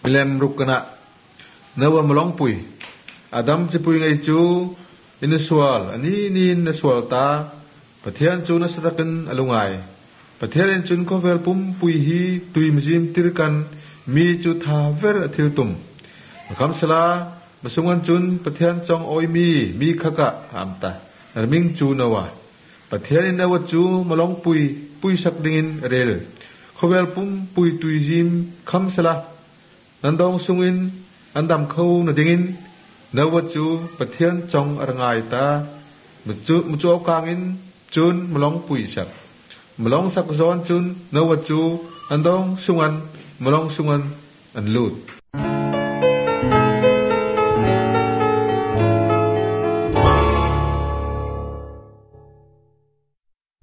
lem rukana nawa malong pui adam chi pui ngai chu inusual ani ni nasual ta pathian chu na satakan alungai pathian chun ko vel pum pui hi tui mjim tirkan mi chu tha ver athil tum kam sala masungan chun pathian chong oi mi khaka amta arming chu nawa pathian nawa chu malong pui sak dingin rel khovel pum pui tui jim kham sala nandong sungin andam khâu na dingin nawa chu pathian chong arangai ta muchu kangin chun malong pui sak malong sak zon chun nawa chu andong sungan malong sungan an lut